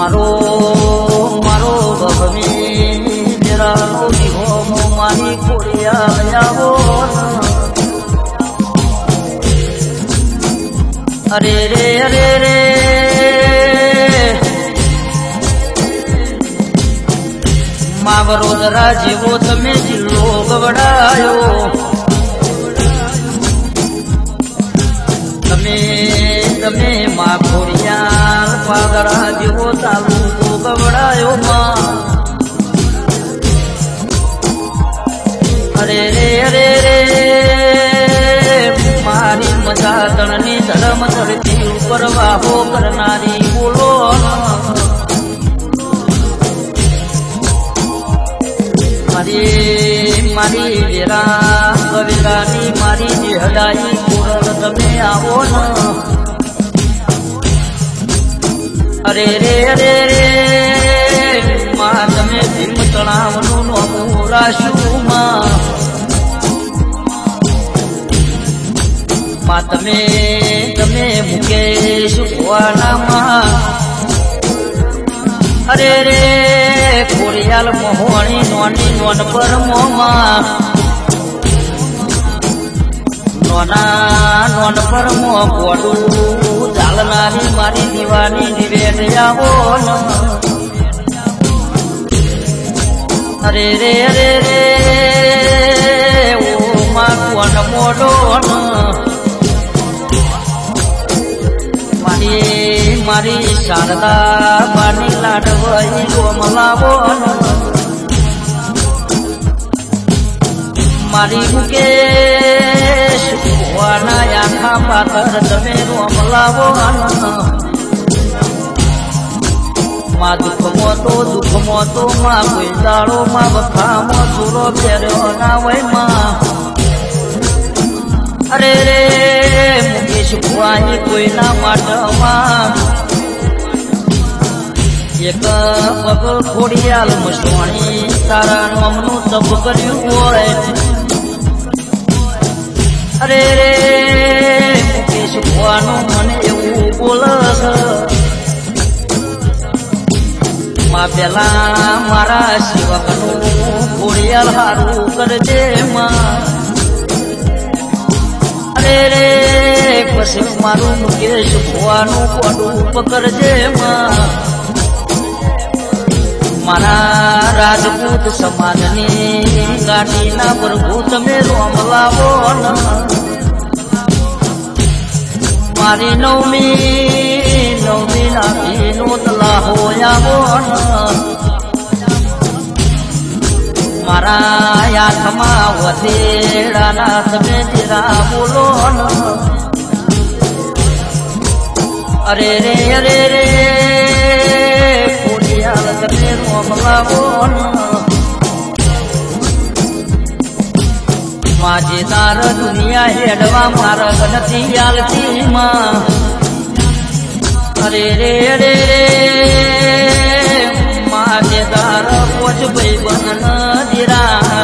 મારો મારો ભગવી જરા દીવો મારી ખોડિયા આવો અરે રે અરે રે માવરોદરા જેવો તમે જિલ્લો ગવડાયો તમે તમે મા ખોડિયાર પાદરા જેવો તાલુકો ગવડાયો માં અરે રે અરે રે મારી મજા તણની ધર્મ ધરતી ઉપર વાહો કરનારી બોલો મારી મારી વેરા કવિરાની મારી જે હડાઈ પૂરણ તમે આવો ન અરે રે અરે રે માં તમે ભીમ તણાવનું નોમું રાશું માં તમે તમે મુકેશ ભુવાનામાં અરે રે ખોડિયાલ મોહણી નોની નોન પર મોમાં નોના નોન પર મો પોડું ચાલનારી મારી દીવાની નિવેદ આવો અરે રે અરે રે ઓ માં કોણ મોડો મારી શારદા બાની લાડવાઈ ગોમલાવો મારી મુકેશ ભુવાના આખા પાથર તમે રોમલાવો માં દુઃખમાં તો માં કોઈ દાડો માં વખામાં સુરો ફેર્યો ના હોય માં અરે રે મુકેશ ભુવાની કોઈના માટમાં એક પગ ખોડિયાલ મસવાણી તારા નામનું તપ કર્યું હોય અરે રે મુકેશ ભુવાનું મને એવું બોલસ માં પેલા મારા સેવકનું ખોડિયાલ હારું કરજે માં અરે રે પછી મારું મુકેશ ભુવાનું કોડું પકડજે માં મારા રાજપૂત સમાજની ગાડીના પ્રભુ તમે રોમલાવો મારી નવમી નાથીનો તલાહો આવો મારા આંખમાં વધેડાના તમે જરા બોલો અરે રે અરે રે ખોડિયાલ તમે રોમલાવો માજેદાર દુનિયા હેડવા મારા ગણતી આલતી માં અરે રે અરે રે માજેદાર પોચ ભાઈ બન દીરા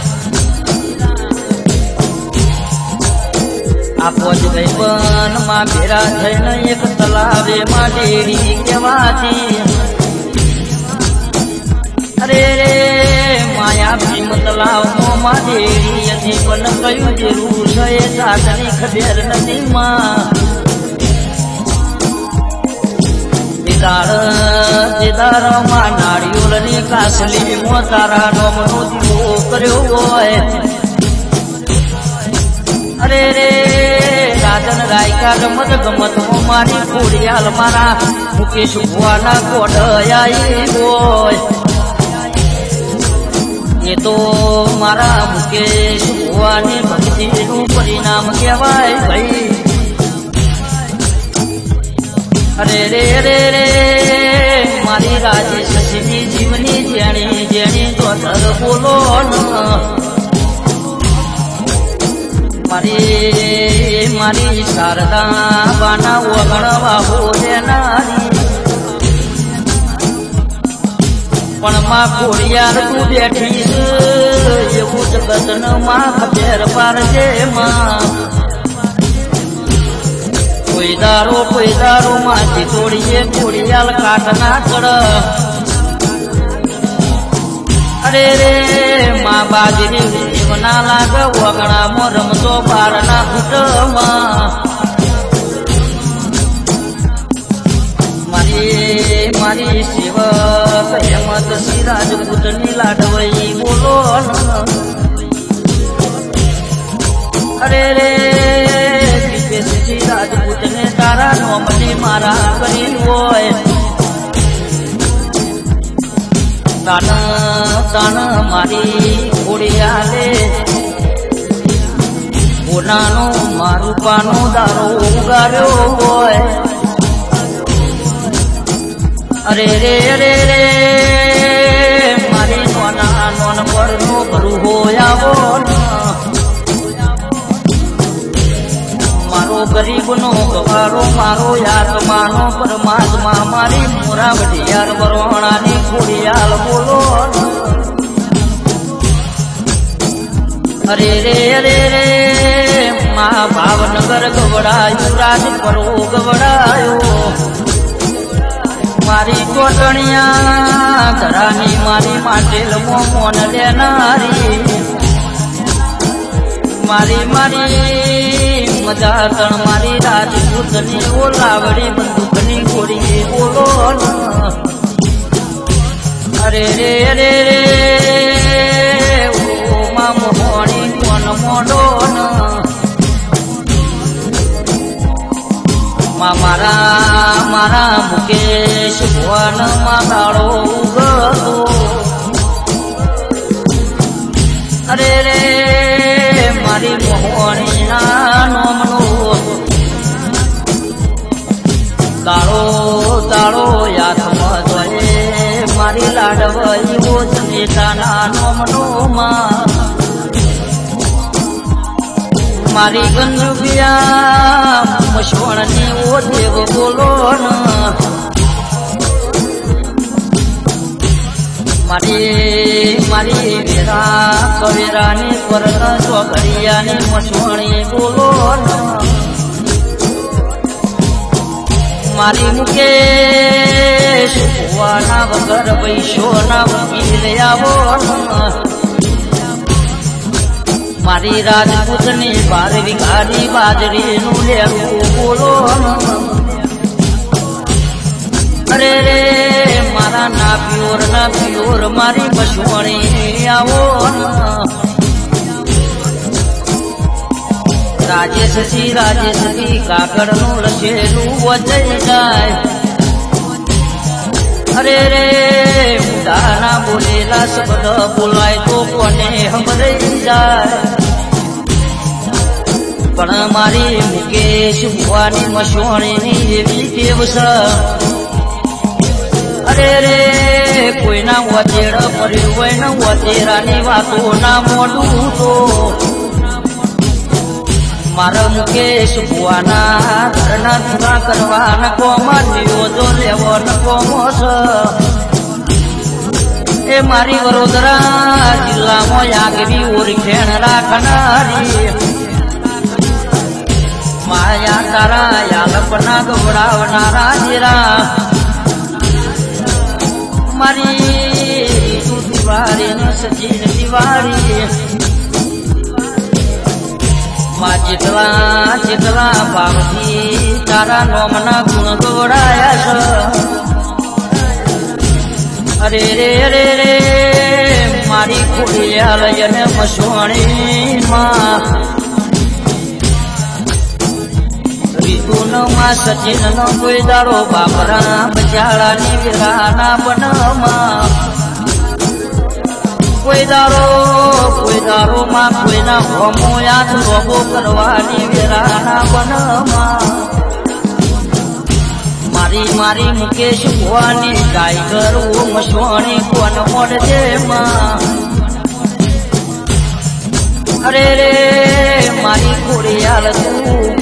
આ પોચ ભાઈ બન માં ભેરા થઈને એક તલાવે માં ડેરી કેવાથી અરે રે માયા ભીમ તલાવ માં ડેરી હતી પણ કયું જેવું છે એ સાધની ખબર નથી માં દીદાર માં નાળિયોળની કાસલી મો તારા નોમનો દીવો કર્યો હોય અરે રે રાજન રાયકા ગમત ગમત મારી ખોડિયાલ મારા મુકેશ ભુવાના કોડ આઈ હોય એ તો મારા મુકેશ ભુવાની ભક્તિનું પરિણામ કહેવાય ભાઈ અરે રે રે રે મારી રાજેશ સિંહની જીવની જેણી જેણી દોતર બોલો મારી શારદા બાના ઓગણવા હોનારી પણ માં ખોડિયાર તું બેઠી એવું જગતનો માં ખબર પાડજે માં કોઈ દારો માંથી તોડીએ કોડિયાલ કાટના ચડ અરે રે માં બાજરી જીવના લાગ વગણામાં રમતો બારના ઘૂંટમાં મારી સેવક હેમત સિરાજ પુતની લાડવઈ બોલો અરે રે રાજપૂતને તારા નોમની મારા કરી હોય તાન મારી ખોડિયાલે કોનાનો મારું પાનો દારો ઉગાર્યો હોય અરે રે મારી નોન પરનો ભરું હોય આવો ગરીબનો ગવારો મારો આત્માનો પરમાત્મા મારી મોરા વઢિયાર બરોણાની ખોડિયાલ બોલો અરે રે મા ભાવનગર ગવડાયું રાજપરો ગવડાયો મારી કોટણિયા ધરાની મારી માટેલ મોન લેનારી મારી મજા તણ મારી રાજપૂતની ઓલાવડી બંદૂકની ગોળી બોલો અરે રે ઓ મા મોહણી કોન મોડો મારા મુકેશ ભુવન માતાળો ઉગતો અરે રે મારી મોહણી ના નોમનો દાડો યાદમાં જોઈએ મારી લાડવઈ ઓછનેતાના નોમનો મારી ગંજુબિયા મશવણની ઓ દેવ બોલો મારી વેરા કવેરાની પરત ચોકડિયાની મસવણી બોલો મારી મુકેશ ભુવાના વગર પૈસોના વકીલ આવો મારી રાજપૂતની 12 વીઘાની બાજરીનું લેવું બોલો અરે રે મારા ના પ્યોર મારી મસવણી આવો રાજેશજી કાકડનું લખેલું વજઈ જાય અરે રે મુદાના બોલેલા શબ્દ બોલાય તો કોને હમરાઈ જાય પણ મારી મુકેશ ભુવાની મસવણીની એવી ટેવ છે અરે રે કોઈના વચેડ પડ્યું હોય ને વચેરાની વાતો ના મોડું તો મારા મુકેશ ભુવાના ઘરના પૂરા કરવાના કોમનીઓ જો લેવો ન કોમોસ એ મારી વડોદરા જિલ્લામાં આગવી ઓળખેણ રાખનારી માયા તારા યાલપના ગવડાવનારા જીરા મારી તિવારી ને સચિન તિવારી માં જેટલા ભાવથી તારા નોમના ગુણ ગવડાયા છે અરે રે મારી ખોડિયાલ અને મસવણીમાં રીતુનમાં સચિનનો કોઈ દાડો બાબરા બજાળાની વિરાના બનમાં કોઈ દારો માં કોઈના હોમો યાદ રોગો કરવાની વેરાના બનમાં મારી મુકેશ ભુવાની ટાઈગર ઓ મસવણી કોન મોડજે અરે રે મારી ખોડિયાલ તું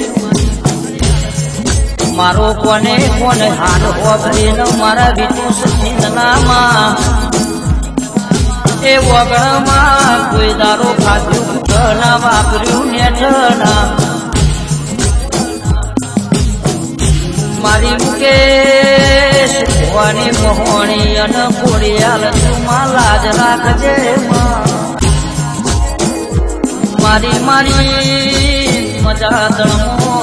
મારો કોને હાલ હોગરીનો મારા વિતુ સચિનનામાં એ વગણમાં કોઈ દારો ખાધ્યું ઘણા વાપર્યું નેઠના મારી મુકેશ ભવાની મોહણી અને કોડિયાલ તું લાજ રાખજે મારી મારી મજા તણમો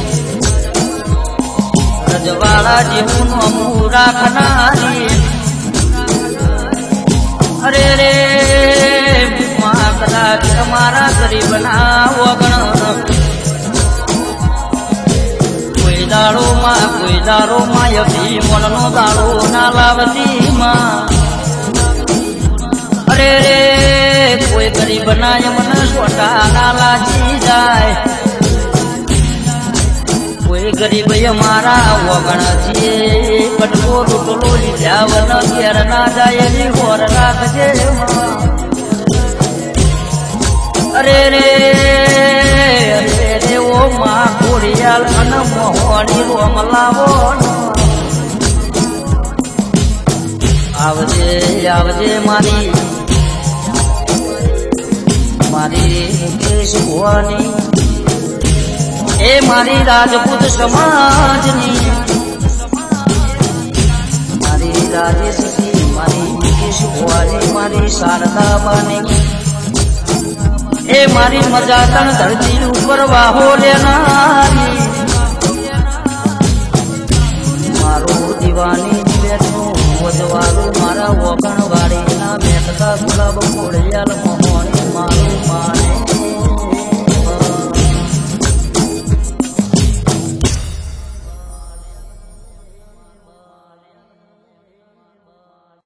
રજવાડા જેવું નોમું રાખનારી અરે રે કદાચ તમારા ગરીબના વગણ કોઈ દાડોમાં અભિમનનો દાડો ના લાવતી અરે રે કોઈ ગરીબના મને સોટા ના લાગી જાય કોઈ ગરીબ મારા વગણ છે કટકો રોટલો લીધા વન ઘેર ના જાય એની હોર રાખજે અરે રે ઓ માં કોડિયાલ અને મોહણી રોમ લાવો આવજે આવજે મારી મારી મુકેશ ભવાની એ મારી રાજપૂત સમાજની મારી રાજેશજી મારી મુકેશ ભવાની મારી શારદા બાની એ મારી મજા તણ ધરતી ઉપર વાહો લેનારી મારો દીવાની બેઠું વજવાળું મારા વગણ વાળીના બેઠતા ગુલાબ કોડિયાલ મોહણી મારું માન